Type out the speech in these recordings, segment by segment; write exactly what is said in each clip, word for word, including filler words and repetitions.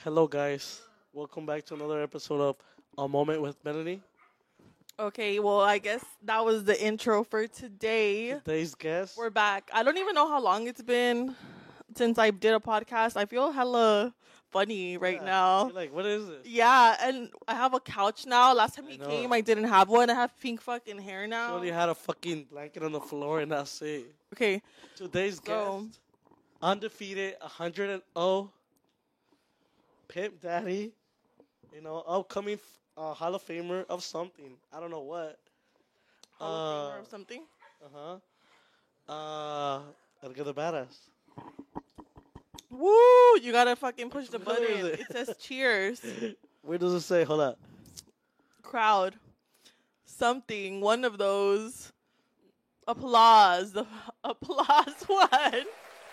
Hello, guys. Welcome back to another episode of A Moment with Melanie. Okay, well, I guess that was the intro for today. Today's guest. We're back. I don't even know how long it's been since I did a podcast. I feel hella funny right Yeah, now. you're like, what is this? Yeah, and I have a couch now. Last time I he know. came, I didn't have one. I have pink fucking hair She now. only had a fucking blanket on the floor, and that's it. Okay, Today's So- guest, undefeated, one hundred and oh, Pimp Daddy, you know, upcoming uh, Hall of Famer of something. I don't know what. Hall of Famer Uh, or something. Uh huh. Uh, Edgar the Badass. Woo! You gotta fucking push the What is button. it? It says cheers. Where does it say? Hold up. Crowd. Something. One of those. Applause. The applause one.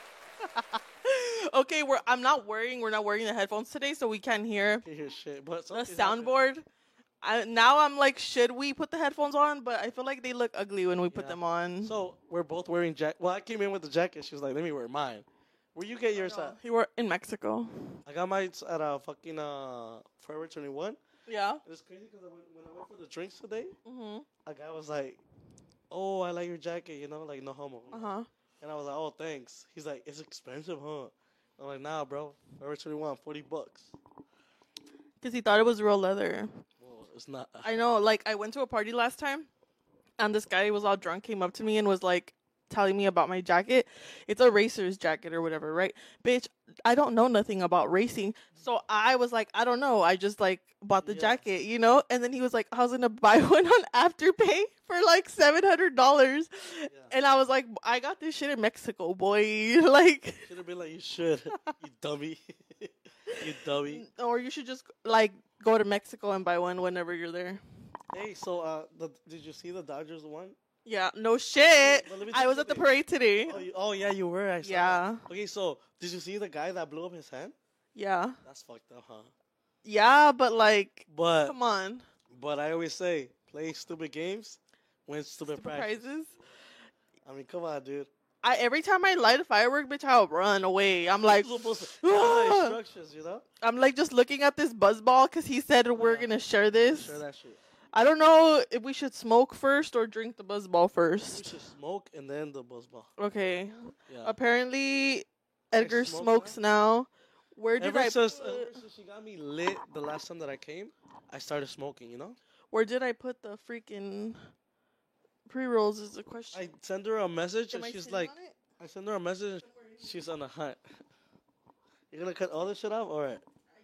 Okay, we're. I'm not wearing. We're not wearing the headphones today, so we can't hear Can't hear shit. But the something's happening. soundboard. I, now I'm like, should we put the headphones on? But I feel like they look ugly when we put Yeah. them on. So we're both wearing jack. Well, I came in with the jacket. She was like, "Let me wear mine." Where you get yours at? You were in Mexico. I got mine at a fucking uh Forever twenty-one. Yeah. It's crazy because when I went for the drinks today, Mhm. a guy was like, "Oh, I like your jacket," you know, like no homo. Uh huh. And I was like, "Oh, thanks." He's like, "It's expensive, huh?" I'm like, "Nah, bro. Forever twenty-one, forty bucks." Because he thought it was real leather. Well, it's not. I know. Like I went to a party last time, and this guy was all drunk, came up to me and was like telling me about my jacket. It's a racer's jacket or whatever, right? Bitch, I don't know nothing about racing. So I was like, I don't know. I just like bought the Yeah. jacket, you know? And then he was like, I was gonna buy one on Afterpay for like seven hundred dollars. Yeah. And I was like, I got this shit in Mexico, boy. Like Should have been like, "You should, you dummy, you dummy." or you should just like go to Mexico and buy one whenever you're there. Hey, so uh, the, did you see the Dodgers won? Yeah, no shit. Well, let me tell I you was at the something. parade today. Oh, you, oh yeah, you were. I saw Yeah. that. Okay, so did you see the guy that blew up his hand? Yeah. That's fucked up, huh? Yeah, but like, But come on. but I always say, play stupid games, win stupid, Stupid prizes. prizes. I mean, come on, dude. I every time I light a firework, bitch, I'll run away. I'm like, You're supposed to follow the instructions, you know? I'm like just looking at this buzz ball because he said we're Yeah. gonna share this. Share that shit. I don't know if we should smoke first or drink the buzz ball We first. should smoke and then the buzz ball. Okay. Yeah. Apparently, Edgar smoke smokes now. Where did Ever I since, put, ever since she got me lit the last time that I came, I started smoking, you know? where did I put the freaking pre rolls? Is the question. I send her a message Am and I she's sitting like, on it? I send her a message and she's on a hunt. You're gonna cut all this shit off? Alright.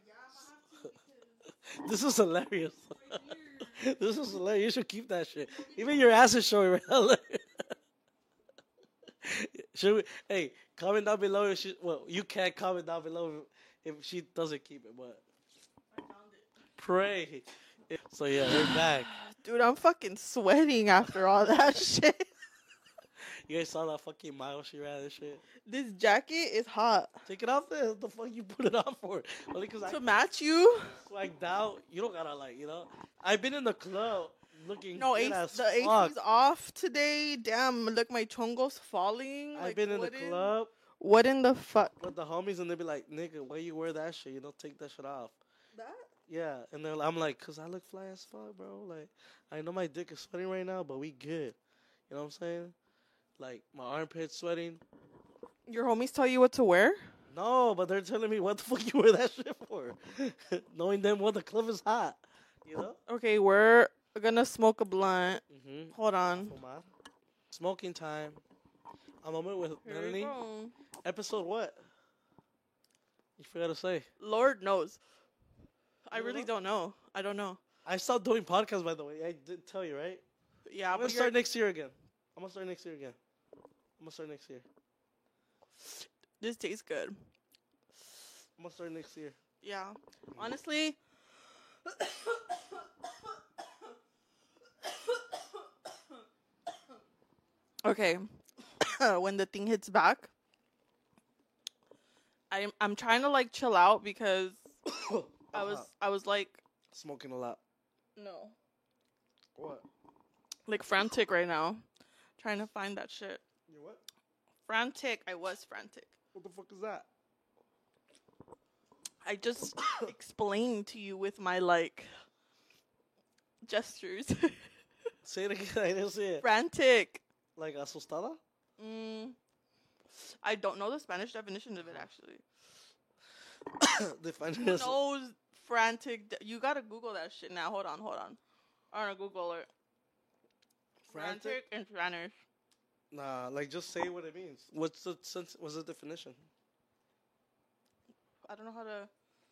This is hilarious. This is hilarious. You should keep that shit. Even your ass is showing right. Should we? Hey, comment down below if she. Well, you can't comment down below if she doesn't keep it, but pray. So yeah, we're back. Dude, I'm fucking sweating after all that shit. You guys saw that fucking mile she ran and shit. This jacket is hot. Take it off there. What the fuck you put it on for? Only because I To match you? swagged out. You don't gotta like, you know. I've been in the club looking No, good A- as the fuck. A C's off today. Damn, look, my chongo's falling. I've Like, been in the what in- club What in the fuck? with the homies and they be like, "Nigga, why you wear that shit? You don't take that shit off." That? Yeah, and then I'm like, "Cause I look fly as fuck, bro. Like, I know my dick is sweating right now, but we good. You know what I'm saying? Like, my armpit's sweating. Your homies tell you what to wear? No, but they're telling me, what the fuck you wear that shit for? Knowing them what the club is hot. You know? Okay, we're gonna smoke a blunt. Mm-hmm. Hold on. Smoking time. A moment with Here we Melanie. go. Episode what? You forgot to say. Lord knows. I You don't really know? don't know. I don't know. I stopped doing podcasts, by the way. I did tell you, right? Yeah, I'm gonna but start you're- next year again. I'm gonna start next year again. I'm gonna start next year. this tastes good. I'm gonna start next year. Yeah. Honestly. Okay. When the thing hits back, I'm I'm trying to like chill out because I was Uh-huh. I was like Smoking a lot. no What? like frantic right now, trying to find that shit. You what? Frantic. I was frantic. What the fuck is that? I just explained to you with my like gestures. Say it again. I didn't say it. Frantic. Like asustada? Mm, I don't know the Spanish definition of it actually. Define Who it. knows frantic? De- you gotta Google that shit now. Hold on, hold on. I'm gonna Google it. Frantic? Frantic in Spanish. Nah, like just say what it means. What's the sense? What's the definition? I don't know how to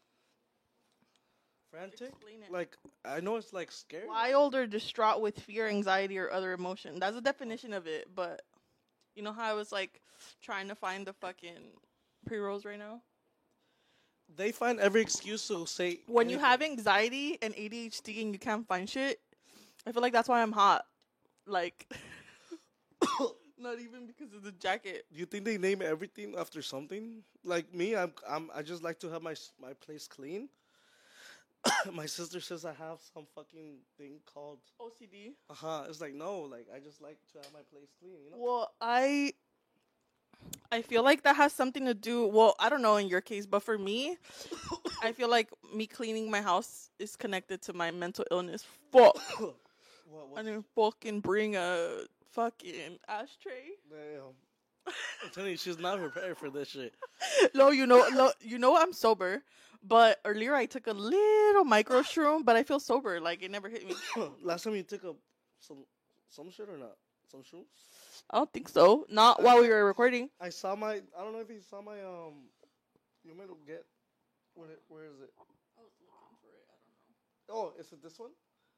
Frantic? explain it. Like I know it's like scary. Wild or distraught with fear, anxiety, or other emotion. That's the definition of it. But you know how I was like trying to find the fucking pre-rolls right now? They find every excuse to say When you anything. have anxiety and A D H D and you can't find shit, I feel like that's why I'm hot. Like, not even because of the jacket. Do you think they name everything after something? Like me, I'm, I'm I just like to have my s- my place clean. My sister says I have some fucking thing called O C D. uh huh. It's like no, like I just like to have my place clean. You know. Well, I I feel like that has something to do. Well, I don't know in your case, but for me, I feel like me cleaning my house is connected to my mental illness. Fuck. what, I what's, didn't fucking bring a fucking ashtray. damn. I'm telling you, she's not prepared for this shit. No, you know, no, you know I'm sober, but earlier I took a little micro shroom, but I feel sober. Like it never hit me. Last time you took a some some shit or not? Some shoes? I don't think so. Not while we were recording. I saw my. I don't know if you saw my um. You might get. Where where is it? I was looking for it. I don't know. Oh, is it this one?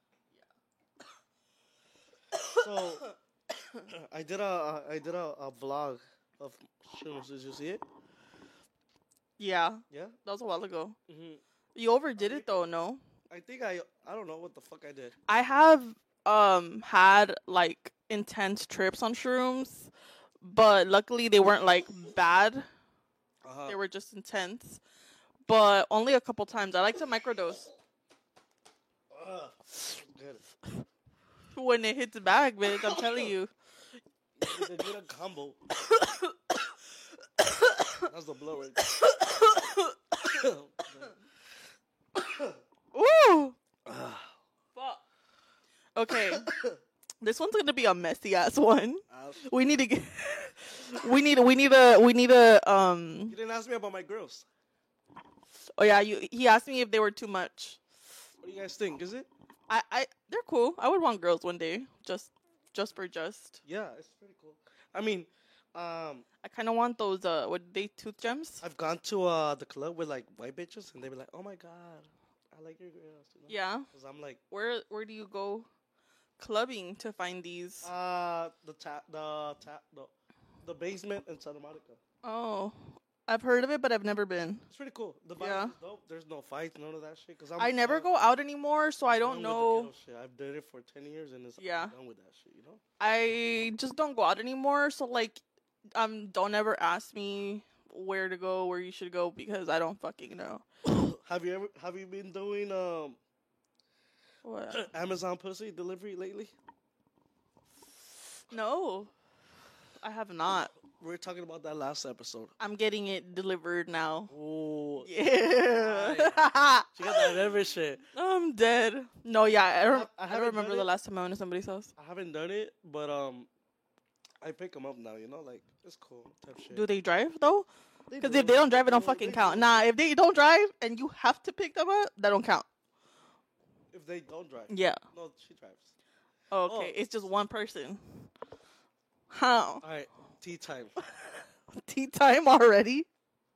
So I did a I did a, a vlog of shoes. Did you see it? Yeah, Yeah. that was a while ago. hmm You overdid it though, no? I think I I don't know what the fuck I did. I have um had like intense trips on shrooms, but luckily they weren't like bad. Uh-huh. They were just intense. But only a couple times. I like to microdose. Ugh. Good. When it hits back, bitch, I'm telling you. You did a combo. That's the blow right there. Ooh. Ah. Fuck. Okay. This one's gonna be a messy ass one. Ouch. We need to get. we need. We need a. We need a. Um. You didn't ask me about my girls. Oh yeah. You. He asked me if they were too much. What do you guys think? Is it? I. I. They're cool. I would want girls one day. Just. Just for just. Yeah, it's pretty cool. I mean, um, I kind of want those. Uh. What they tooth gems? I've gone to uh the club with like white bitches, and they be like, "Oh my god, I like your girls." You know? Yeah. Because I'm like, Where. Where do you go? Clubbing to find these. uh, the tap, the tap, the, the basement in Santa Monica. Oh. I've heard of it, but I've never been. It's pretty cool. The vibe Yeah. is dope. There's no fights, none of that shit. Cause I'm, I never I'm go out anymore, so I done don't with the know. ghetto shit. I've done it for ten years, and it's Yeah. I'm done with that shit. You know. I just don't go out anymore. So like, um, don't ever ask me where to go, where you should go, because I don't fucking know. Have you ever have you been doing um What? Amazon pussy delivery lately? No, I have not. We were talking about that last episode. I'm getting it delivered now. Oh, Yeah. she got that every shit. I'm dead. No, yeah, I don't. I I, haven't don't remember done the it. last time I went to somebody's house. I haven't done it, but um, I pick them up now. You know, like it's cool type shit. Do they drive though? They Because do. if they don't drive, it don't do, fucking they count. do. Nah, if they don't drive and you have to pick them up, that don't count. If they don't drive. Yeah. No, she drives. Oh, okay, Oh. it's just one person. How? All right, tea time. Tea time already?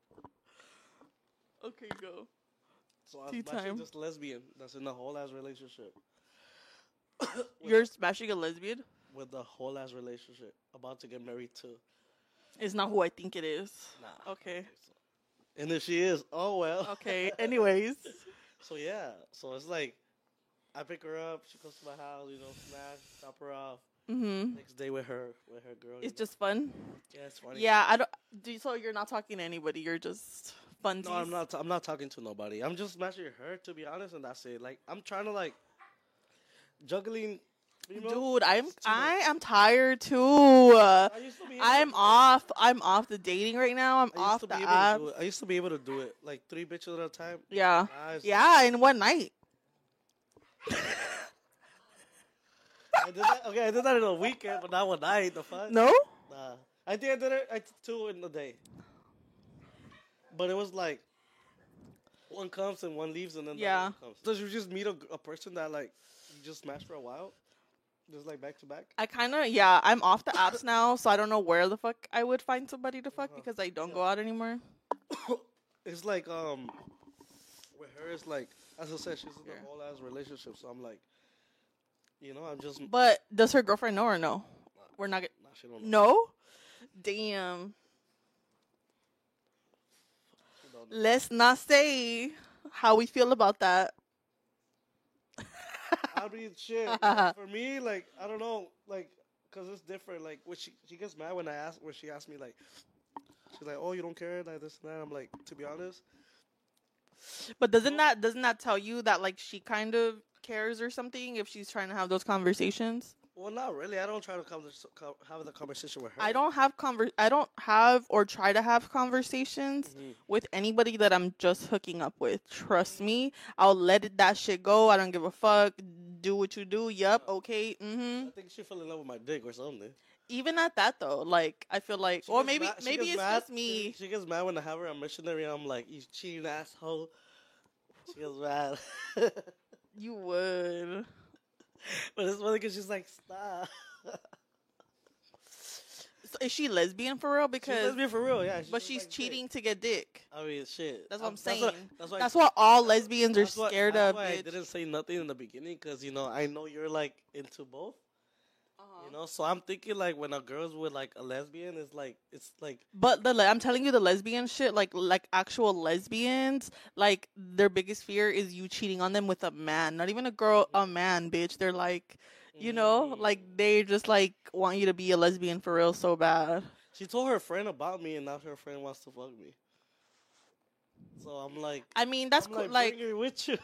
Okay, go. So I'm Tea actually time. just lesbian. That's in a whole ass relationship. You're smashing a lesbian? With the whole ass relationship, about to get married to. It's not who I think it is. Nah. Okay. And if she is, oh well. Okay. Anyways. So yeah, so it's like, I pick her up. She comes to my house. You know, smash, drop her off. Mhm. Next day with her, with her girl. you It's know? just fun. yeah, it's funny. Yeah, I don't. Do so you're not talking to anybody. You're just funsies. No, I'm not. T- I'm not talking to nobody. I'm just smashing her, to be honest, and that's it. Like I'm trying to like juggling female. Dude, I'm It's too I much. am tired too. Uh, I used to be able I'm to do it. off. I'm off the dating right now. I'm I used off to the be able to apps. do it. I used to be able to do it like three bitches at a time. Yeah, Nah, it's- yeah. In one night. I did that. Okay, I did that in a weekend, but not one night. The fuck? No. Nah. I think I did it. I did two in a day. But it was like one comes and one leaves, and then the Yeah. other one comes. Does you just meet a, a person that like you just smash for a while, just like back to back? I kind of yeah. I'm off the apps now, so I don't know where the fuck I would find somebody to fuck Uh-huh. because I don't go out anymore. It's like um, with her, it's like as I said, she's in Yeah. a whole ass relationship. So I'm like, you know, I'm just But does her girlfriend know or no? We're not. Get- nah, she don't know. no. Damn. She don't know. Let's not say how we feel about that. I mean, shit. like, for me, like I don't know, like, cause it's different. Like, when she she gets mad when I ask, when she asks me, like, she's like, "Oh, you don't care, like this and that." I'm like, to be honest, But doesn't that doesn't that tell you that like she kind of cares or something if she's trying to have those conversations? well, not really. I don't try to come co- have the conversation with her. I don't have conver- I don't have or try to have conversations Mhm. with anybody that I'm just hooking up with. Trust me, I'll let it, that shit go. I don't give a fuck. Do what you do. Yup. Okay. Mhm. I think she fell in love with my dick or something. Even at that though, like I feel like, She or gets maybe mad- she maybe gets it's mad- just me. She, she gets mad when I have her on missionary. And I'm like, "You cheating asshole." She gets mad. You would. But it's funny because she's like, "Stop." So is she lesbian for real? She's Because lesbian for real, yeah. but just she's like dick. cheating to get dick. I mean, shit. That's what I'm That's what- saying. That's why. That's what all lesbians are That's why- scared that's of. why I Bitch. didn't say nothing in the beginning because you know I know you're like into both. Uh-huh. You know, so I'm thinking like when a girl's with like a lesbian, it's like it's like But the le- I'm telling you, the lesbian shit, like like actual lesbians, like their biggest fear is you cheating on them with a man, not even a girl, a man, bitch. They're like, you know, mm. like they just like want you to be a lesbian for real so bad. She told her friend about me, and now her friend wants to fuck me. So I'm like, I mean, that's I'm cool. like, Like bring her with you.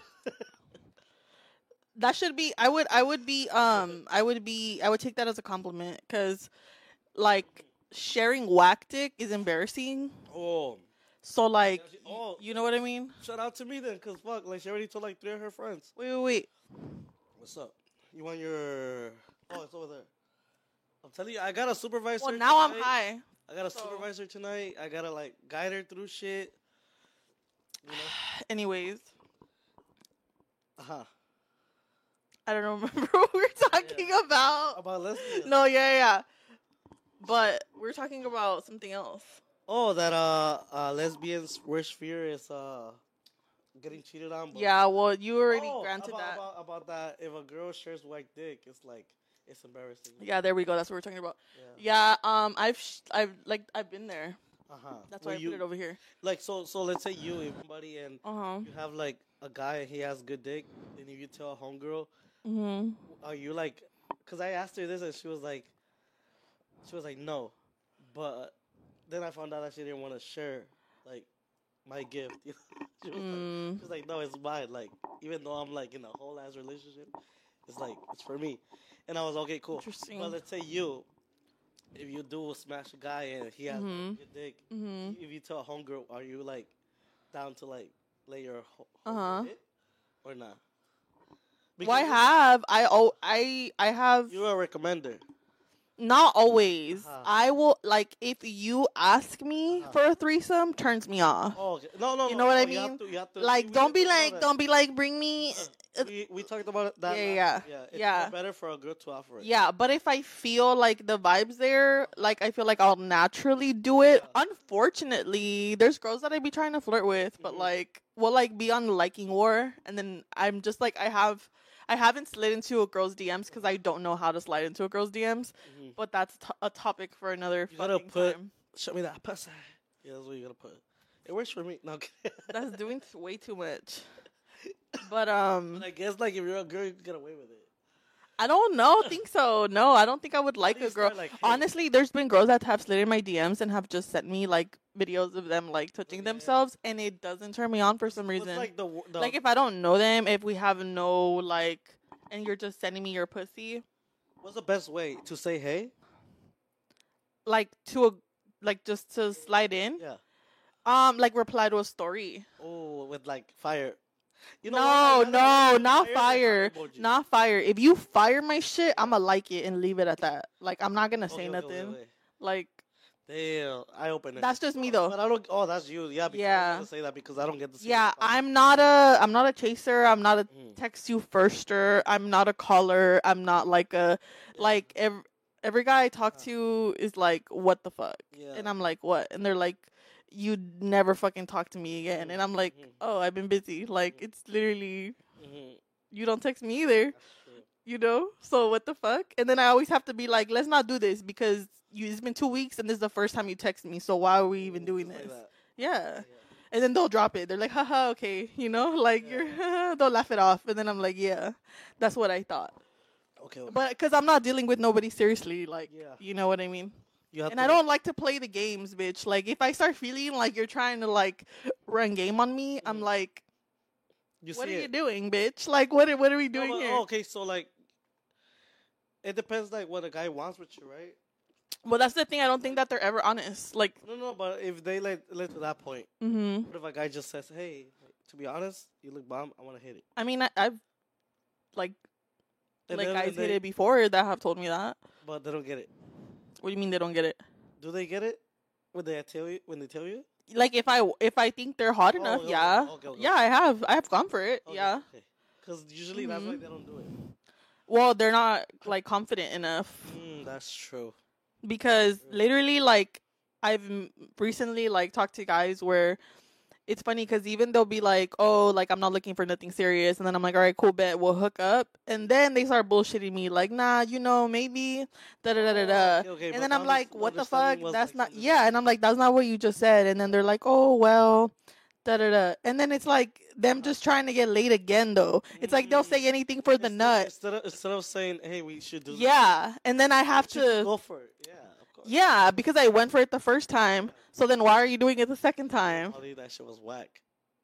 that should be. I would. I would be. Um. I would be. I would take that as a compliment because, like, sharing whack dick is embarrassing. Oh, So like, Yeah, she- oh. you know what I mean? shout out to me then, cause fuck, like she already told like three of her friends. Wait, wait, wait. What's up? You want your? Oh, it's over there. I'm telling you, I got a supervisor. Well, now I'm tonight. high. I got a So- supervisor tonight. I gotta like guide her through shit. You know? Anyways, Uh huh. I don't remember what we were talking about. About lesbians. No, yeah, yeah. But we're talking about something else. Oh, that uh, uh, lesbians' worst fear is uh, getting cheated on. But Yeah, well, you already Oh, granted about, that. About, about that, if a girl shares white dick, it's like it's embarrassing. Yeah, there we go. That's what we're talking about. Yeah. Yeah, um, I've, sh- I've like, I've been there. Uh huh. That's why I put it over here. Like so, so let's say you, if somebody, and Uh huh. you have like a guy and he has good dick, and if you tell a homegirl, Mhm. are you like? Because I asked her this and she was like, she was like no, but then I found out that she didn't want to share like my gift. You know? she, was like, Mm. she was like, no, it's mine. Like even though I'm like in a whole ass relationship, it's like it's for me. And I was okay, cool. Interesting. But let's say you, if you do smash a guy and he has Mhm. good dick, Mhm. if you tell a homegirl, are you like down to like lay your ho- Uh-huh. homegirl hit or not? Well, I have. I oh, I I have. You're a recommender. Not always. Uh-huh. I will like if you ask me Uh-huh. for a threesome, turns me off. Oh, okay. no, no, You no, know what no, I you have mean? to- you have to- Like, we- we don't be talked about like, that. don't be like, bring me. We, we talked about that. Yeah, last- yeah, yeah. It's yeah. more better for a girl to offer it. Yeah, but if I feel like the vibes there, like I feel like I'll naturally do it. Yeah. Unfortunately, there's girls that I be trying to flirt with, but Mhm. like we'll like be on the liking war, and then I'm just like I have, I haven't slid into a girl's D Ms because I don't know how to slide into a girl's D Ms. Mhm. But that's t- a topic for another You gotta fucking put- time. Show me that pussy. Yeah, that's what you gotta put. It works for me. No, I'm kidding. That's doing t- way too much. But um, But I guess like if you're a girl, you can get away with it. I don't know. Think so? No, I don't think I would like do you a girl. start, like, hey- Honestly, there's been girls that have slid in my D Ms and have just sent me like videos of them like touching Yeah. themselves, and it doesn't turn me on for some What's, reason. like the, the Like if I don't know them, if we have no like, and you're just sending me your pussy, What's the best way to say hey? Like to a, like just to slide in. Yeah. Um, like reply to a story. Oh, with like fire. You know no, what? I'd rather- no, I'd rather not than fire, heart emoji. not fire. If you fire my shit, I'ma like it and leave it at that. Like I'm not gonna Okay, say okay, nothing. okay, okay. Like Damn, I open it. that's just me though. But I don't. Oh, that's you. Yeah. Because I Yeah. was gonna say that because I don't get to see. Yeah, the podcast. I'm not a I'm not a chaser. I'm not a Mm. text you firster. I'm not a caller. I'm not like a Yeah. like every every guy I talk Uh. to is like what the fuck, Yeah. and I'm like what, and they're like you never fucking talk to me again, Mhm, and I'm like mhm. oh I've been busy. Like Mhm. it's literally Mhm. you don't text me either, That's true. you know. So what the fuck? And then I always have to be like let's not do this because you it's been two weeks and this is the first time you text me. So why are we even Mm, doing just like this? that. Yeah. Yeah. And then they'll drop it. They're like, haha, okay. You know, like you're, they'll laugh it off. And then I'm like, yeah, that's what I thought. Okay. okay. But because I'm not dealing with nobody seriously, like, Yeah. you know what I mean? You have And to, I don't like to play the games, bitch. Like, if I start feeling like you're trying to, like, run game on me, I'm Mhm. like, You what are see you it. doing, bitch? Like, what, are- what are we No, doing but- here? oh, okay, so like, it depends like what a guy wants with you, right? Well, that's the thing. I don't think that they're ever honest. Like, No, no, but if they let let to that point, hmm what if a guy just says, "Hey, to be honest, you look bomb. I want to hit it." I mean, I, I've, like, And like then- guys and hit they- it before that have told me that. but they don't get it. What do you mean they don't get it? Do they get it when they tell you? When they tell you? Like if I if I think they're hot Oh, enough, okay, yeah, okay, okay, yeah, okay. I have I have gone for it, yeah. Because usually that's why Mhm. they don't do it. Well, they're not like confident enough Mm, that's true. because True. literally, like I've m- recently like talked to guys where it's funny because even they'll be like, oh, like I'm not looking for nothing serious, and then I'm like, all right, cool, bet we'll hook up, and then they start bullshitting me like, nah, you know, maybe da da da da da. Oh, okay, okay, And but then the I'm like, unders- what the understanding fuck? was, That's like, not, something yeah. else. And I'm like, that's not what you just said. And then they're like, oh, well, da da da. And then it's like them just trying to get laid again, though. It's like they'll say Mm. anything for the Instead- nut. Instead of, instead of saying, "Hey, we should do this," Yeah. And then I have you should to, go for it. Yeah, of course. yeah, because I went for it the first time. So then why are you doing it the second time? Ollie, that shit was whack.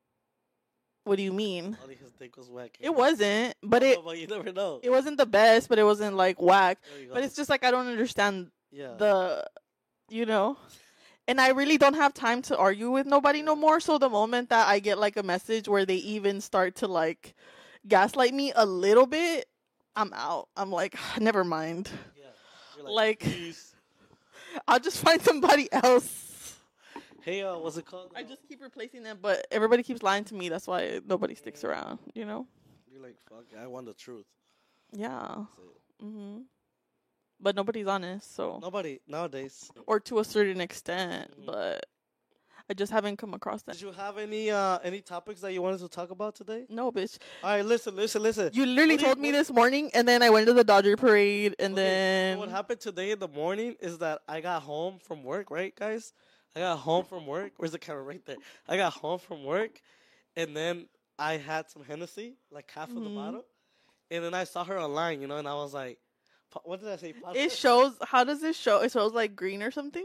What do you mean? Ollie, his dick was whack. It wasn't, but No, it but you never know. it wasn't the best, but it wasn't like whack. There you go. But it's just like I don't understand yeah. the, you know, and I really don't have time to argue with nobody no more. So the moment that I get like a message where they even start to like gaslight me a little bit, I'm out. I'm like, never mind. yeah. You're Like, "Peace." I'll just find somebody else. Hey, uh, what's it called? I just keep replacing them, but everybody keeps lying to me. That's why nobody sticks around. You know? You're like, fuck. I want the truth. Yeah. That's it. Mhm. But nobody's honest, so Nobody nowadays. or to a certain extent, Mhm. but I just haven't come across that. Did you have any uh any topics that you wanted to talk about today? No, bitch. All right, listen, listen, listen. You literally What do you- told me what- this morning, and then I went to the Dodger parade, and Okay, then so what happened today in the morning is that I got home from work, right, guys? I got home from work. Where's the camera? Right there. I got home from work, and then I had some Hennessy, like half of the Mhm. bottle, and then I saw her online, you know, and I was like, po- what did I say? it Podcast? shows. How does it show? It shows like green or something.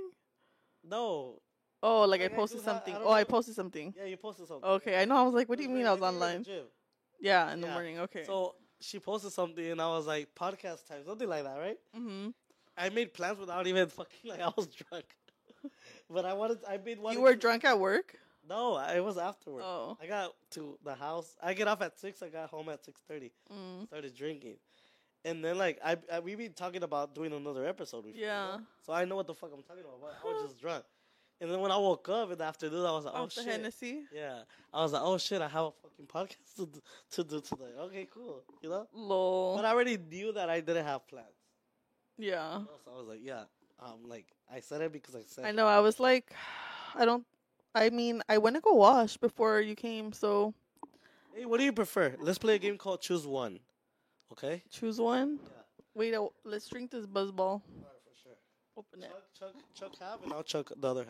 No. Oh, like I Like, I posted do ha- I something. don't Oh, I know. posted something. Yeah, you posted something. Okay, I know. I was like, what do you It was mean right- I was think you were at online? the gym. Yeah, in the Yeah. morning. Okay. So she posted something, and I was like, podcast time, something like that, right? hmm I made plans without even fucking like I was drunk. But I wanted, I made one. You were drunk at work. No, I- it was afterward. Oh. I got to the house. I get off at six. I got home at six thirty. Mm. Started drinking, and then like I, I we be talking about doing another episode. Before, you Yeah. know? So I know what the fuck I'm talking about. But I was just drunk, and then when I woke up in the afternoon, I was like, oh Off the shit. Hennessy. Yeah, I was like, oh shit, I have a fucking podcast to do, to do today. Okay, cool. You know, Lol. but I already knew that I didn't have plans. Yeah. So I was like, yeah, um, like I said it because I said. I it. know. I was like, I don't. I mean, I went to go wash before you came, so Hey, what do you prefer? Let's play a game called Choose One. Okay. choose one. Yeah. Wait, uh, let's drink this buzzball. All right, for sure. Open it. Chug, chug, chug half, and I'll chug the other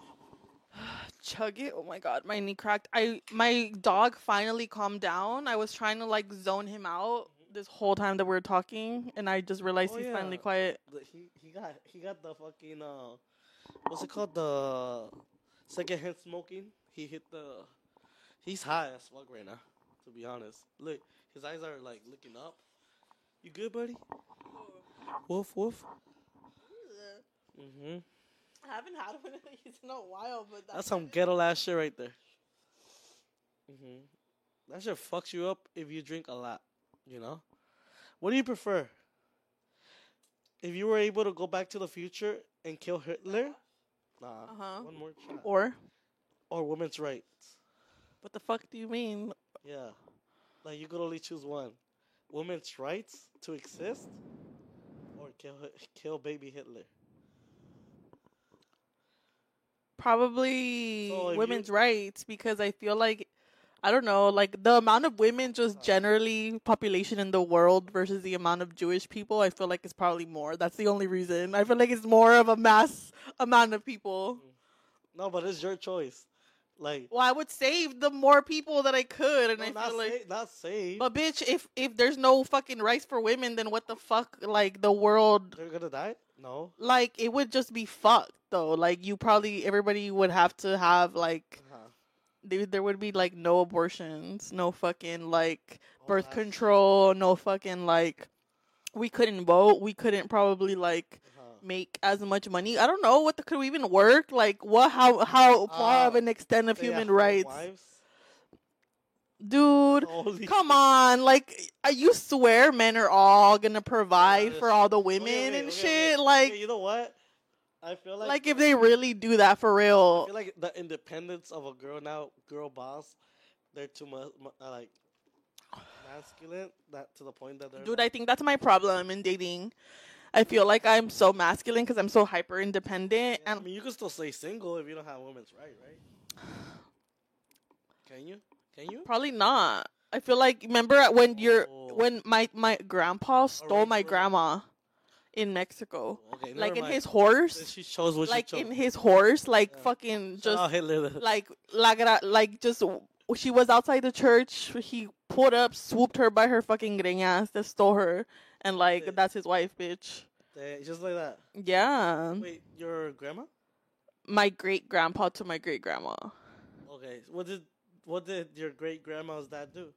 half. Chug it. Oh my god, my knee cracked. I my dog finally calmed down. I was trying to like zone him out this whole time that we were talking, and I just realized Oh, he's yeah. finally quiet. The, he he got he got the fucking uh, what's it called, the secondhand smoking. He hit the. He's high as fuck right now. To be honest, look, his eyes are like looking up. You good, buddy? Woof woof. Mhm. I haven't had one of these in a while, but That's some ghetto ass shit right there. Mhm. That shit fucks you up if you drink a lot. You know. What do you prefer? If you were able to go back to the future and kill Hitler, nah, Uh-huh. one more shot. Or Or women's rights. what the fuck do you mean? Yeah, like you could only choose one: women's rights to exist, or kill Hi- kill baby Hitler. Probably So if women's you- rights, because I feel like I don't know, like the amount of women just Uh-huh. generally population in the world versus the amount of Jewish people, I feel like it's probably more. That's the only reason. I feel like it's more of a mass amount of people. No, but it's your choice. Like, Well, I would save the more people that I could, and no, I not feel like sa- not save. but bitch, if if there's no fucking rights for women, then what the fuck? Like the world, They're gonna die. No. like it would just be fucked though. Like you probably everybody would have to have like Uh-huh. there there would be like no abortions, no fucking like All birth that control, no fucking like we couldn't vote, we couldn't probably like shit. Uh-huh. make as much money. I don't know what the, could we even work like what how how far of Uh, an extent of Stay human at home rights, wives. dude. Holy Come on, like I you swear men are all gonna provide that for is all the Okay, women okay, and okay, shit? okay. Like, Okay, you know what? I feel like like if they really do that for I real, feel like the independence of a girl now, girl boss, they're too much uh, like masculine. That to the point that they're dude. like, I think that's my problem in dating. I feel like I'm so masculine because I'm so hyper independent, yeah, I and mean, you can still stay single if you don't have women's right, right? Can you? Can you? probably not. I feel like remember when you're Oh. when my my grandpa stole my Alright, grandma in Mexico, Okay, never like in mind. his Then horse, she chose what like she chose. in his horse, like Yeah. fucking Shout just out Hitler. like like like just she was outside the church. He pulled up, swooped her by her fucking greñas, that stole her, and like Yeah. that's his wife, bitch. Damn, just like that. Yeah, Wait, your grandma? my great grandpa to my great grandma. Okay, what did what did your great grandma's dad do?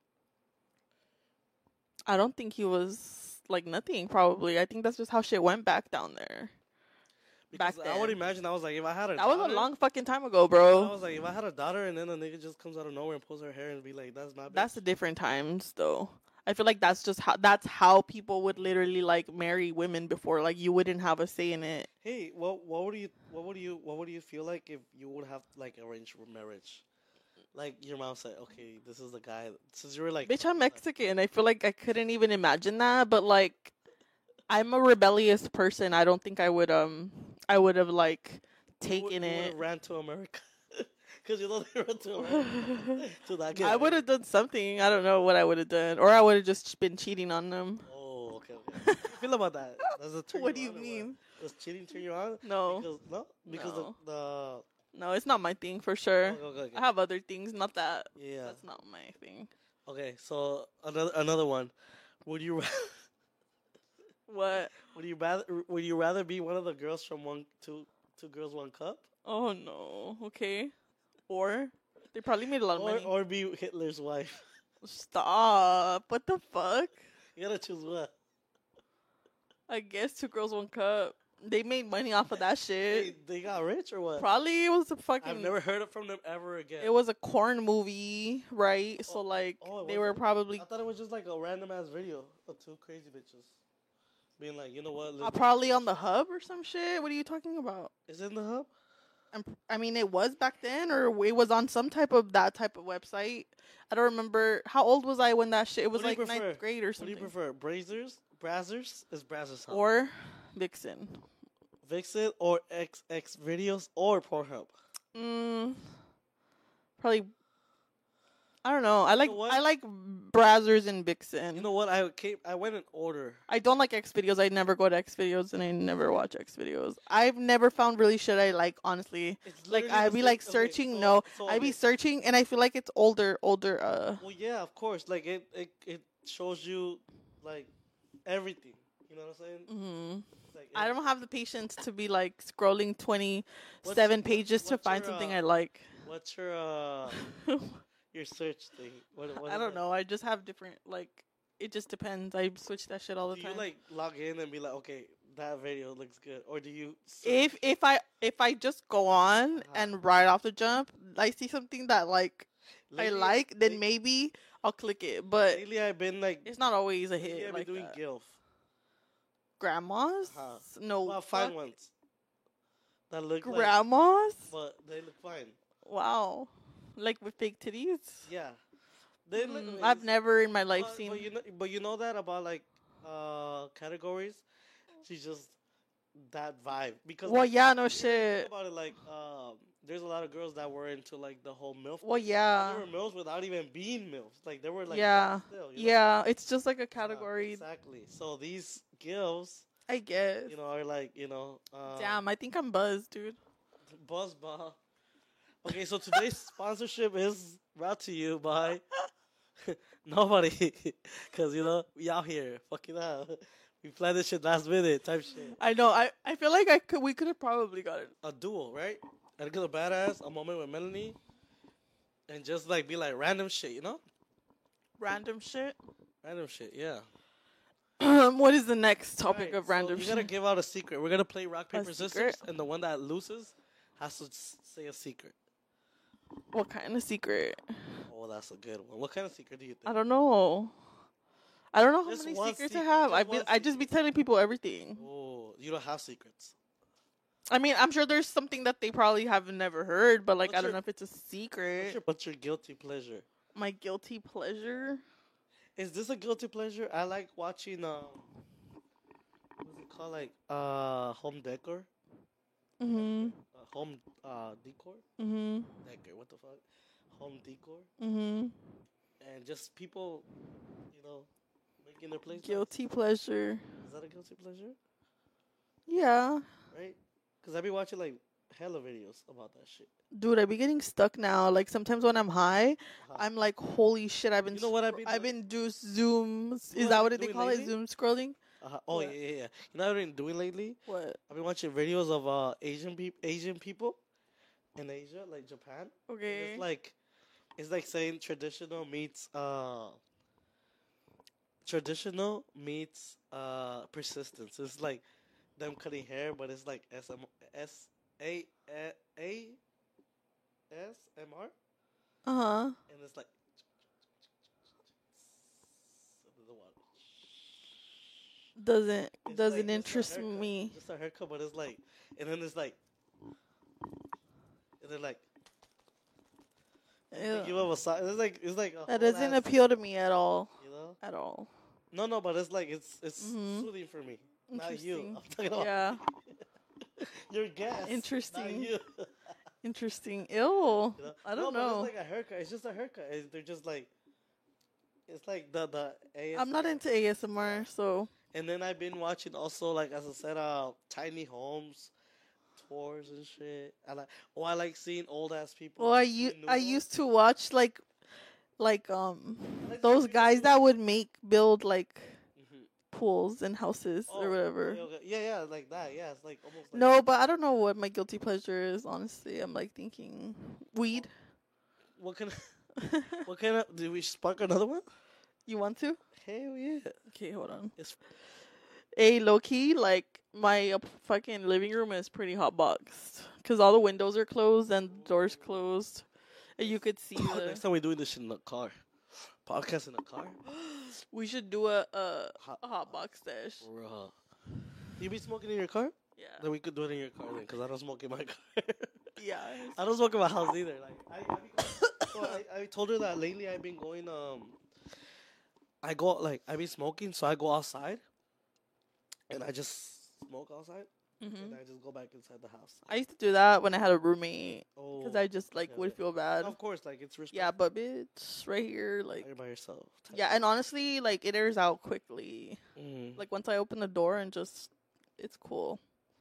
I don't think he was like nothing. Probably, I think that's just how shit went back down there. Because Back I would then. imagine I was like, if I had a That was daughter, a long fucking time ago, I bro. was like, if I had a daughter and then a nigga just comes out of nowhere and pulls her hair and be like, that's my bitch. That's the different times, though. I feel like that's just how that's how people would literally like marry women before. Like you wouldn't have a say in it. Hey, what what would you what would you what would you feel like if you would have like arranged marriage? Like your mom said, okay, this is the guy. Since you were like, Bitch, I'm Mexican. I feel like I couldn't even imagine that. But like, I'm a rebellious person. I don't think I would um I would have like taken you it. ran to America because you know they ran to America to that I would have done something. I don't know what I would have done, or I would have just been cheating on them. Oh, okay. okay. How do you feel about that? Does it turn What do you on or mean? Does cheating turn you on? No, Because no, because No. the the no, it's not my thing for sure. okay, okay, okay. I have other things, not that. yeah. That's not my thing. Okay, so another another one. Would you ra- What? would you rather would you rather be one of the girls from one two two girls one cup, Oh no. Okay. Or they probably made a lot of or money. or be Hitler's wife? Stop. What the fuck? You gotta choose one. I guess two girls, one cup. They made money off of that shit. Hey, they got rich or what? Probably it was a fucking. I've never heard it from them ever again. It was a corn movie, right? So Oh, like oh, it they were wasn't? probably I thought it was just like a random ass video of two crazy bitches being like, you know what? uh, let's- probably on the hub or some shit. What are you talking about? Is it in the hub? I'm, I mean, it was back then, or it was on some type of that type of website. I don't remember. How old was I when that shit? It was What do you like prefer? ninth grade or What do something. you prefer? Brazzers? Brazzers? Is Brazzers hub? Or Vixen. Vixen or X X videos or Pornhub? Mm, probably. I don't know. I like what? I like Brazzers and Vixen. You know what? I came. I went in order. I don't like X videos. I never go to X videos and I never watch X videos. I've never found really shit I like, honestly. It's Like literally I'd the be same- like okay, searching. so- no, so, I'd be okay. searching and I feel like it's older, older. Uh, Well, yeah, of course. Like it, it, it shows you like everything. You know what I'm saying? mhm. Like I it- don't have the patience to be like scrolling twenty What's- seven what's- pages to what's find your, something uh, I like. What's your uh your search thing? What, what I is don't it? know. I just have different like it just depends. I switch that shit all the Do time. you like log in and be like, okay, that video looks good, or do you? search? if if I if I just go on Uh-huh. and right off the jump, I see something that like I Lately- like, then late- maybe I'll click it. But Lately, I've been like, it's not always a lately hit I've like been doing that. gilf. Grandmas? Uh-huh. No. Well, fine fuck. ones. That look like, Grandmas? but they look fine. Wow. Like with fake titties? Yeah, they look. Mm, I've it's- never in my life but, seen. But you know, but you know that about like uh categories. She's just that vibe because. Well, like, yeah, no you think shit. about it, like um, there's a lot of girls that were into like the whole milf. Well, thing. yeah. They were milfs without even being milfs. Like they were like Yeah. that still. You know? Yeah, it's just like a Uh, category. exactly. So these girls, I guess. you know, are like you know. Uh, Damn, I think I'm buzzed, dude. Buzz Bar. Okay, so today's sponsorship is brought to you by nobody, cause you know we out here fucking out. We planned this shit last minute type shit. I know. I, I feel like I could. We could have probably got it. A duel, right? And get a badass, a moment with Melanie, and just like be like random shit, you know? Random shit. Random shit, yeah. What is the next topic Alright, of so random you shit? gotta give out a secret. We're gonna play rock A paper scissors, secret? and the one that loses has to s- say a secret. What kind of secret? Oh, that's a good one. What kind of secret do you think? I don't know. I don't know how Just many one secrets I secret, have. just I be, one I just be telling people everything. Oh, you don't have secrets. I mean, I'm sure there's something that they probably have never heard, but like What's I don't your- know if it's a What's secret. your, what's your guilty pleasure? My guilty pleasure. Is this a guilty pleasure? I like watching um, what's it called? Like uh, home decor, Mhm. uh, home uh decor, Mhm. decor. What the fuck? Home decor, Mhm. and just people, you know, making their place. nice. Guilty pleasure. Is that a guilty pleasure? Yeah. Right? Because I be watching like hella videos about that shit. Dude, I be getting stuck now. Like sometimes when I'm high, Uh-huh. I'm like, holy shit! I've been. You know what I've been I've doing? been do zooms. You know Is what that I've what been they doing call it? lately? Zoom scrolling. Uh-huh. Oh What? yeah, yeah, yeah. You know what I've been doing lately? What? I've been watching videos of uh Asian peop Asian people in Asia, like Japan. And Okay. It's like it's like saying traditional meets uh traditional meets uh persistence. It's like them cutting hair, but it's like S M S A A S M R, Uh huh. and it's like the one. Doesn't It's doesn't like just a interest haircut, me. Just a haircut, but it's like, and then it's like, and then like. They Ew. give up a side. It's like it's like a That whole doesn't ass- appeal to me at all. You know? At all. No, no, but it's like it's it's Mhm. soothing for me. Not you. Interesting. I'm talking about Yeah. your guess. Interesting. Not you. Interesting. Ew. You know? I no, don't but know. It's like a haircut. It's just a haircut. It's, they're just like, it's like the the A S M R. I'm not into A S M R, so And then I've been watching also like as I said, uh, tiny homes, tours and shit. I like. Oh, I like seeing old ass people. well, I doing u- new I ones. used to watch like like um I like those seeing guys people- that would make build like Mhm. pools and houses Oh, or whatever. okay, okay. Yeah, yeah, like that. Yeah, it's like almost. Like No, but I don't know what my guilty pleasure is. Honestly, I'm like thinking weed. What kind of? What kind of? Did we spark another one? You want to? Hell yeah. Okay, hold on. It's A low key, like my uh, fucking living room is pretty hot boxed because all the windows are closed and the doors closed, and you could see next the. time we're doing this shit in the car. Podcast in the car. We should do a a, Hot, a hot box stash. Bruh. You be smoking in your car? Yeah, Then we could do it in your car then, because I don't smoke in my car. yeah. I don't smoke in my house either. Like I, I, be going, so I, I told her that lately I've been going. Um, I go like I be smoking, so I go outside, and I just smoke outside, hmm and I just go back inside the house. I used to do that when I had a roommate Oh, because I just like yeah, would yeah. feel bad. of course, like it's respect. Yeah, but bitch, right here, like. You're by yourself. type. Yeah, and honestly, like it airs out quickly. Mhm. Like once I open the door and just, it's cool.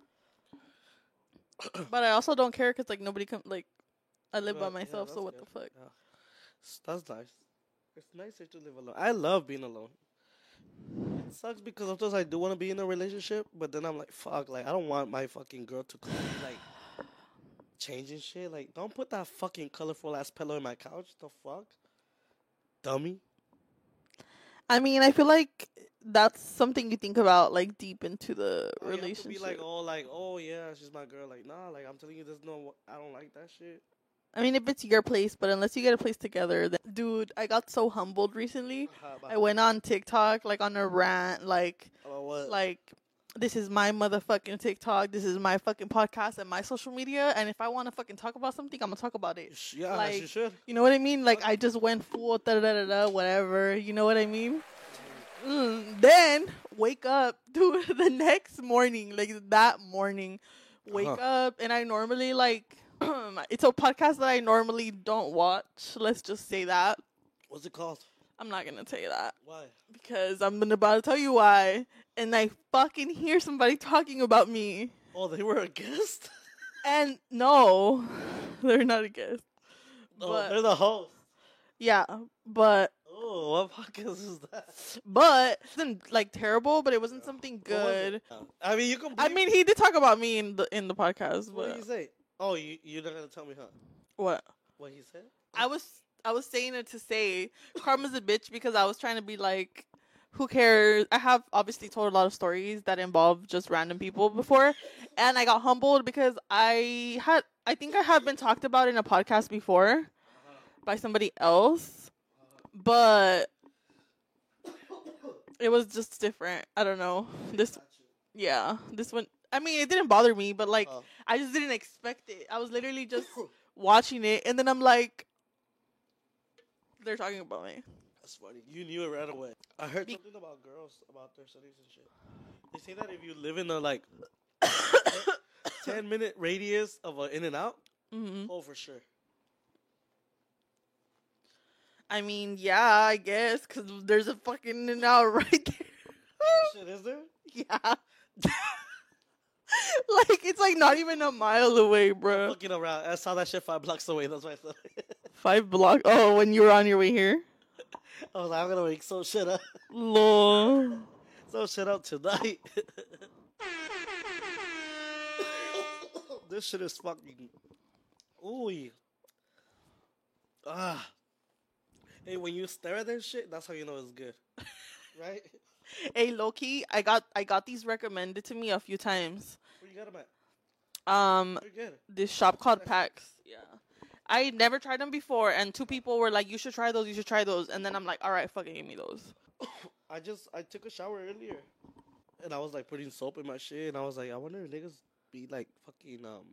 But I also don't care because like nobody come. Like, I live Well, by yeah, myself, so that's what good. the fuck? Yeah. S- That's nice. It's nicer to live alone. I love being alone. It sucks because sometimes I do want to be in a relationship, but then I'm like, fuck, like I don't want my fucking girl to come be like changing shit. Like, don't put that fucking colorful ass pillow in my couch. The fuck, dummy. I mean, I feel like that's something you think about like deep into the Oh, you have to relationship. be like, oh, like, oh yeah, she's my girl. Like, nah, like I'm telling you, there's no, I don't like that shit. I mean, if it's your place, but unless you get a place together, then dude, I got so humbled recently. Uh-huh, I went on TikTok like on a rant, like about what? like this is my motherfucking TikTok, this is my fucking podcast and my social media, and if I want to fucking talk about something, I'm gonna talk about it. You sh- yeah, like- you should. You know what I mean? Like I just went full da da da da whatever. You know what I mean? Mm, then wake up, dude. The next morning, like that morning, wake Uh-huh. up, and I normally like. It's a podcast that I normally don't watch. Let's just say that. What's it called? I'm not gonna tell you that Why? because I'm gonna about to tell you why. And I fucking hear somebody talking about me. Oh, they were a guest. And no, they're not a guest. Oh, But- they're the host. Yeah, but Oh, what podcast is that? but it wasn't like terrible, but it wasn't something What was good. it? I mean, you can. I mean, he did talk about me in the in the podcast, what did but he say? Oh, you you're not gonna tell me, huh? what? What he said? I was I was saying it to say karma's a bitch because I was trying to be like, who cares? I have obviously told a lot of stories that involve just random people before, and I got humbled because I had I think I have been talked about in a podcast before by somebody else, but it was just different. I don't know. This yeah, this one. I mean, it didn't bother me, but like Oh. I just didn't expect it. I was literally just watching it, and then I'm like, they're talking about me. That's funny. You knew it right away. I heard Be- something about girls about their studies and shit. They say that if you live in a like ten minute radius of an in and out, hmm oh for sure. I mean, yeah, I guess because there's a fucking in and out right there. Shit, is there? Yeah. Like it's like not even a mile away, bro. Looking around, I saw that shit five blocks away. That's why I said. Five blocks. Oh, when you were on your way here. I was like, I'm gonna make some shit up, Lol. some shit up tonight. This shit is fucking. Ooh. Ah. Hey, when you stare at that shit, that's how you know it's good, right? Hey, Loki, I got I got these recommended to me a few times. Where you got them at? Um, You're good. this shop called Pax. Yeah. I never tried them before, and two people were like, "You should try those. You should try those." And then I'm like, "All right, fucking give me those." I just I took a shower earlier, and I was like putting soap in my shit, and I was like, I wonder if niggas be like fucking um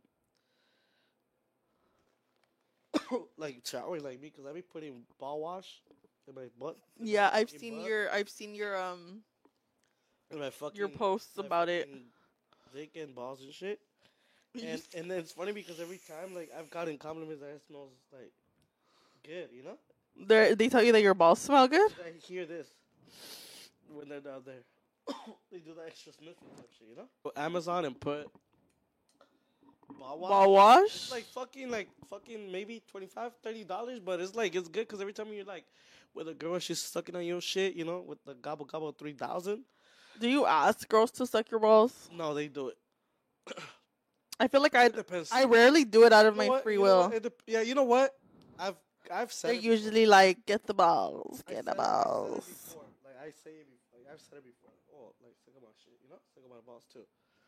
like showering like me, cause I be putting ball wash in my butt. in my Yeah, I've fucking seen butt, your I've seen your um in my fucking your posts my about it. fucking dick and balls and shit. And and then it's funny because every time like I've gotten compliments that it smells like good, you know. They they tell you that your balls smell good. I hear this when they're down there. They do the extra sniffing type shit, you know. Go Amazon and put ball wash. Ball wash. It's like fucking like fucking maybe twenty-five, thirty dollars, but it's like it's good because every time you're like with a girl, she's sucking on your shit, you know, with the gobble gobble three thousand. Do you ask girls to suck your balls? No, they do it. I feel like I It depends. I rarely do it out of You know my what? free You know will. what? It dep- yeah, you know what? I've I've said They're it usually like, get the balls, I get said the it- I said it balls. before. Like I say it before. Like I've said it before. Oh, like suck on my shit, you know, suck on my balls too.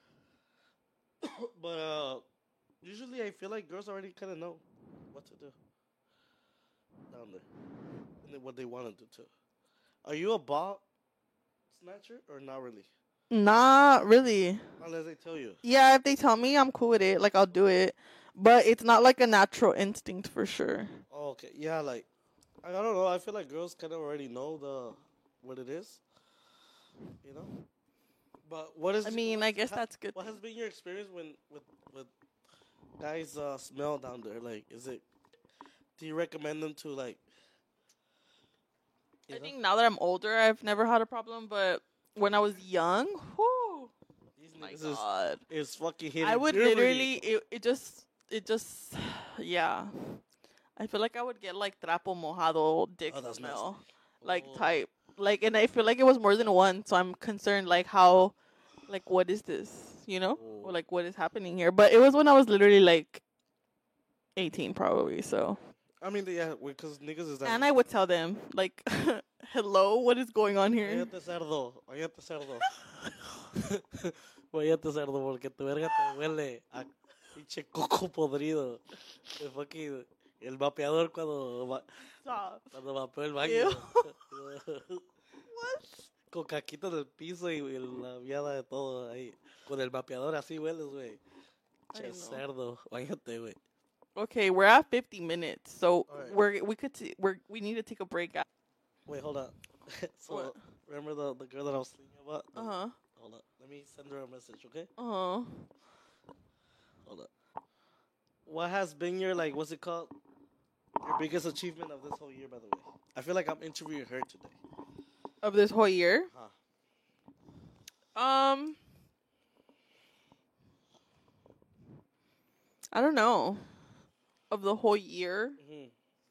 But uh, usually I feel like girls already kind of know what to do down there, and then what they want to do too. Are you a ball snatcher or not really? Not really. Unless they tell you. Yeah, if they tell me, I'm cool with it. Like I'll do it, but it's not like a natural instinct for sure. Oh, okay. Yeah, like I, I don't know. I feel like girls kind of already know the what it is. You know. But what is? I mean, I guess ha- that's good. What has been your experience when with with guys uh, smell down there? Like, is it? Do you recommend them to like? you I know? think now that I'm older, I've never had a problem, but when I was young, whoo, These my niggas is, god, is fucking hitting. I would puberty. literally, it, it just, it just, yeah. I feel like I would get like trapo mojado dick Oh, that's smell, like Oh. type, like, and I feel like it was more than one, so I'm concerned, like how, like what is this, you know, Oh. or like what is happening here? But it was when I was literally like eighteen, probably, so. I mean, yeah, because niggas is that. And I would tell them, like, Hello, what is going on here? Váyate cerdo, váyate cerdo. Váyate cerdo porque tu verga te huele a pinche coco podrido. El fucking, el vapeador cuando, va- Stop. cuando vapeó el baño. What? Con caquita en el piso y, y la viada de todo ahí. Con el vapeador así hueles, güey. I Che know. cerdo, váyate, güey. Okay, we're at fifty minutes, so Alright. we're we could t- we're we need to take a break. At- Wait, hold on. So, What? remember the, the girl that I was thinking about? uh huh. Hold on. Let me send her a message, okay? Uh huh. Hold on. What has been your, like, what's it called? Your biggest achievement of this whole year, by the way? I feel like I'm interviewing her today. Of this whole year. Huh. Um. I don't know. Of the whole year, Mm-hmm.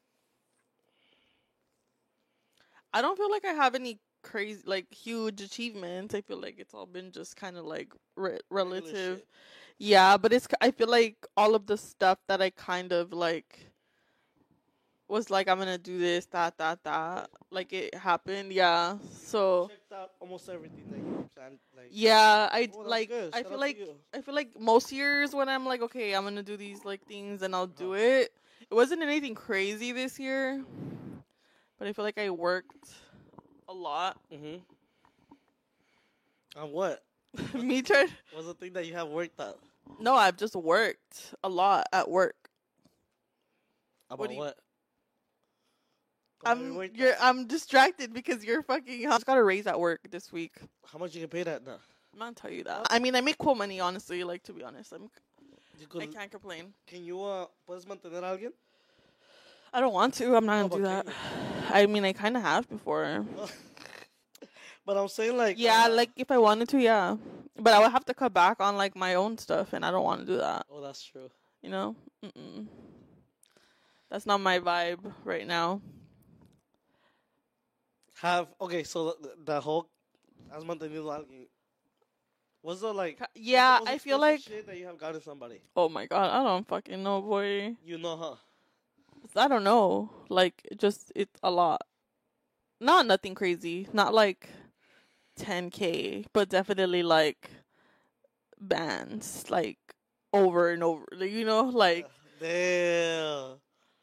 I don't feel like I have any crazy, like, huge achievements. I feel like it's all been just kind of like re- relative. shit. Yeah, but it's. I feel like all of the stuff that I kind of like was like I'm gonna do this, that, that, that. Like it happened. Yeah. So Checked out almost everything that you planned. Like, yeah, I oh, that's like. good. I Shout feel out to like you. I feel like most years when I'm like, okay, I'm gonna do these like things and I'll do Uh-huh. it. It wasn't anything crazy this year, but I feel like I worked a lot. Mm-hmm. On what? Me trying. What's the thing that you have worked on? No, I've just worked a lot at work. About do you- what? What have you I'm worked you're on? I'm distracted because you're fucking. I just got a raise at work this week. How much you get paid at now? I'm not tell you that. I mean, I make cool money, honestly. Like to be honest, I'm. You I could, can't complain. can you, uh, puedes mantener a alguien? I don't want to. I'm not No, gonna do but that. can I mean, I kind of have before. you? But I'm saying, like, Yeah, uh, like if I wanted to, yeah. But I would have to cut back on like my own stuff, and I don't want to do that. oh, that's true. You know, Mm-mm. That's not my vibe right now. Have, okay, so the, the whole, has mantenido a alguien. What's the, like, Ca- Yeah, what's the most I feel like. expensive shit that you have gotten somebody? Oh my god, I don't fucking know, boy. You know, huh? I don't know. Like, it just it's a lot. Not nothing crazy. Not like ten k, but definitely like bands, like over and over. Like, you know, like Damn.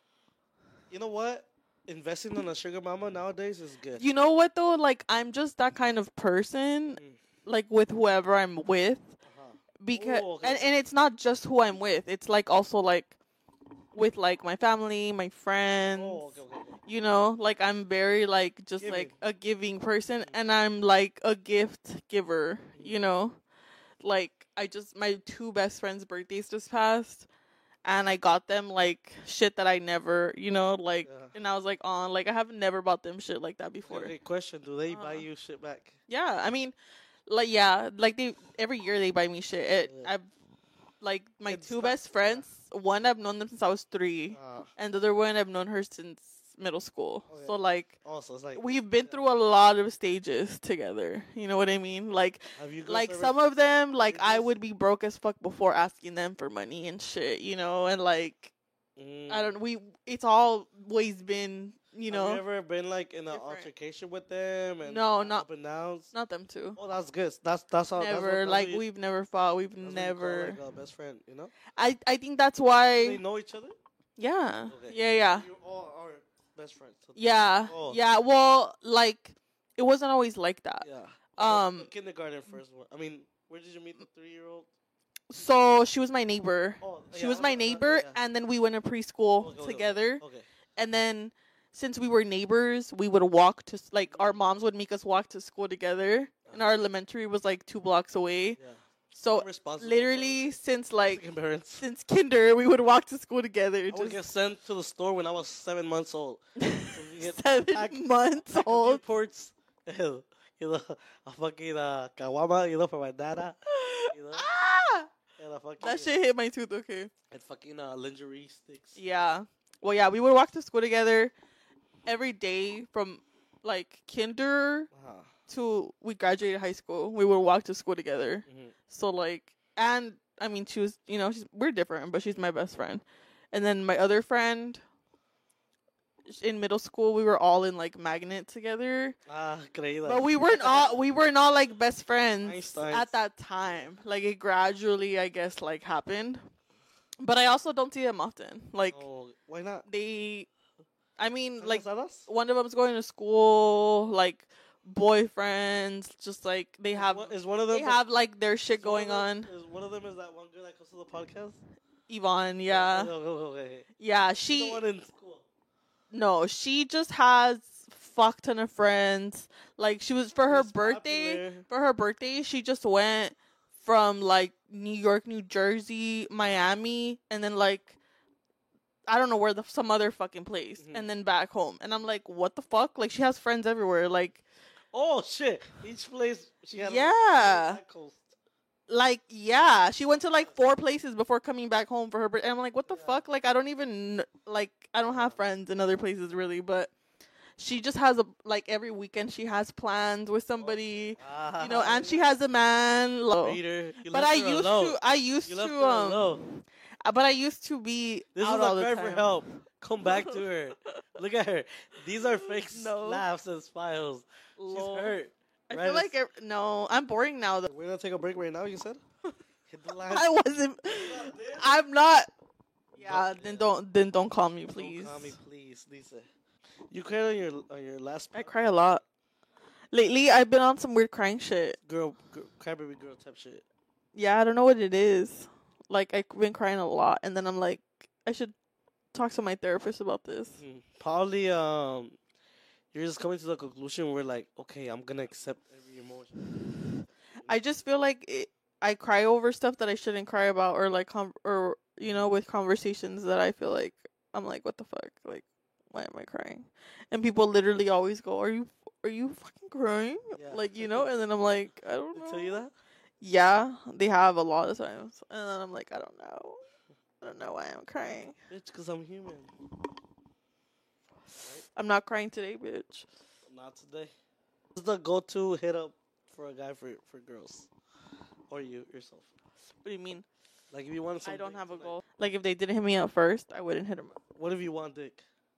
You know what? Investing in a sugar mama nowadays is good. you know what though? Like I'm just that kind of person. Mm. Like with whoever I'm with, Uh-huh. because Oh, okay. and and it's not just who I'm with. It's like also like with like my family, my friends. Oh, okay, okay, okay. You know, like I'm very like just Giving. like a giving person, and I'm like a gift giver, you know. Like I just my two best friends' birthdays just passed, and I got them like shit that I never, you know, like Yeah. and I was like on like I have never bought them shit like that before. Okay, question: do they buy Uh. you shit back? Yeah, I mean, like yeah, like they every year they buy me shit. It, Yeah. I've like my It's two not- best friends. One I've known them since I was three, Uh, and the other one I've known her since middle school. Okay. So like also, it's like we've been through a lot of stages together. You know what I mean? Like have you like girls some ever- of them, like I Stages? would be broke as fuck before asking them for money and shit. You know, and like Mm. I don't. We it's always been you know Have you ever been like in an different. altercation with them? And No, not- up and downs. not them too. Oh, that's good. That's that's how. that's what- Never that's like what you- we've never fought. We've that's what you never. call, like, a best friend. You know. I I think that's Do why. they know each other? Yeah. Okay. Yeah. Yeah. You all are best friends. So- Yeah. Oh. Yeah. Well, like it wasn't always like that. Yeah. Um, The kindergarten first one. I mean, where did you meet the three-year-old? So she was my neighbor. Oh, She yeah, was I my yeah, neighbor, yeah. and then we went to preschool Okay, okay, together. Okay. And then since we were neighbors, we would walk to s- like our moms would make us walk to school together. And our elementary was like two blocks away. Yeah. So I'm responsible literally since like for parents. since kinder, we would walk to school together. I would get Just sent to the store when I was seven months old. we get seven pack- months Pack of old. Newports, you know, a fucking uh, kawama, you know, for my dada. You know, Ah! and a fucking That shit hit my tooth. Okay. and fucking uh, lingerie sticks. Yeah. Well, yeah, we would walk to school together every day from like kinder Uh-huh. to we graduated high school. We would walk to school together. Mhm. So like, and I mean, she was, you know, she's we're different, but she's my best friend. And then my other friend, in middle school we were all in like magnet together. Ah, creída. But we weren't all we were not like best friends Einsteins. at that time. Like it gradually, I guess, like happened. But I also don't see them often. Like Oh, why not? they, I mean, like Casadas? one of them's going to school, like boyfriends, just like they have, What, is one of them? they have like their shit is one going of on. them- Is one of them is that one girl that comes to the podcast? Yvonne, yeah, Oh, oh, oh, okay. yeah. She's the She one in school. no, she just has fuck ton of friends. Like she was for her She's birthday. popular. For her birthday, she just went from like New York, New Jersey, Miami, and then like I don't know where the some other fucking place, Mhm. and then back home. And I'm like, what the fuck? Like she has friends everywhere. Like, Oh shit! Each place she had. Yeah. A coast. like yeah, she went to like four places before coming back home for her birthday. And I'm like, what the Yeah. fuck? Like I don't even kn- like I don't have friends in other places really, but she just has a like every weekend she has plans with somebody, Ah, you know, and she has a man. Like, Peter, you but left I her used alone. to, I used You left to, her um, alone. uh, but I used to be This out is all a the cry time. for help. Come back to her. Look at her. These are fake No. laughs and smiles. She's Lol. hurt. I Right, feel like it's- ev- no, I'm boring now. Though. We're gonna take a break right now. You said. Hit the line. I wasn't. I'm not. Yeah, then don't then don't call me, please. Don't call me, please, Lisa. You cried on your on your last I cry a lot. Lately, I've been on some weird crying shit. girl, girl crybaby girl type shit. Yeah, I don't know what it is. Like I've been crying a lot, and then I'm like, I should talk to my therapist about this. Mhm. Probably um, you're just coming to the conclusion where like, okay, I'm gonna accept every emotion. I just feel like it, I cry over stuff that I shouldn't cry about, or like, com- or you know, with conversations that I feel like I'm like, what the fuck, like, why am I crying? And people literally always go, "Are you, are you fucking crying?" Yeah. Like, you know, and then I'm like, I don't They know. tell you that? Yeah, they have a lot of times, and then I'm like, I don't know, I don't know why I'm crying. Bitch, cause I'm human. I'm not crying today, bitch. Not today. What's the go-to hit up for a guy for for girls, or you yourself? What do you mean? Like if you want something. I don't have a goal. Like if they didn't hit me up first, I wouldn't hit them up. What if you want dick?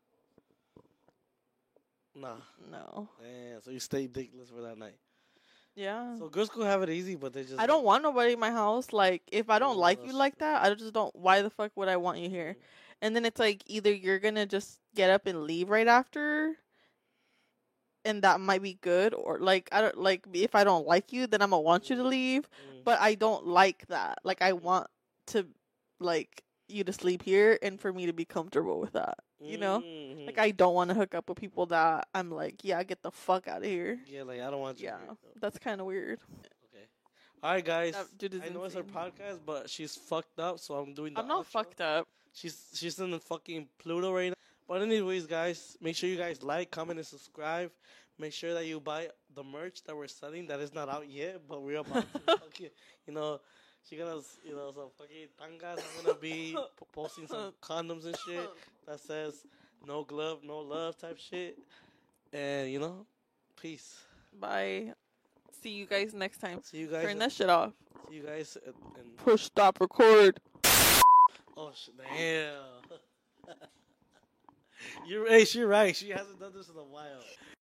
Nah. No. Yeah, so you stay dickless for that night. Yeah. So girls could have it easy, but they just. I don't want nobody in my house. Like, if I don't Oh, like you that's like that, I just don't. Why the fuck would I want you here? And then it's like either you're gonna just get up and leave right after, and that might be good, or like I don't like if I don't like you, then I'm gonna want you to leave. Mm. But I don't like that. Like I want to, like you to sleep here, and for me to be comfortable with that. You know, Mhm. like I don't want to hook up with people that I'm like, yeah, get the fuck out of here. Yeah, like I don't want you. Yeah, here. that's kind of weird. Okay. All right, guys. That dude is I know it's her insane. podcast, but she's fucked up, so I'm doing. The I'm not outro. fucked up. She's she's in the fucking Pluto right now. But anyways, guys, make sure you guys like, comment, and subscribe. Make sure that you buy the merch that we're selling. That is not out yet, but we're about to fucking, you know, she gonna, you know, some fucking tangas. I'm gonna be p- posting some condoms and shit that says no glove, no love type shit. And you know, peace. Bye. See you guys next time. See you guys. Turn that shit off. See you guys. And, and Push stop record. oh shit, damn. You're, hey, she's right. She hasn't done this in a while.